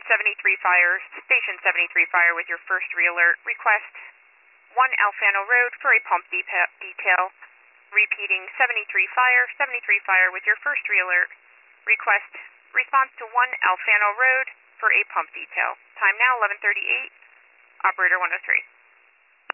73 Fire, Station 73 Fire with your first re-alert. Request 1 Alfano Road for a pump detail. Repeating 73 Fire with your first re-alert. Request response to 1 Alfano Road for a pump detail. Time now 11:38. Operator 103.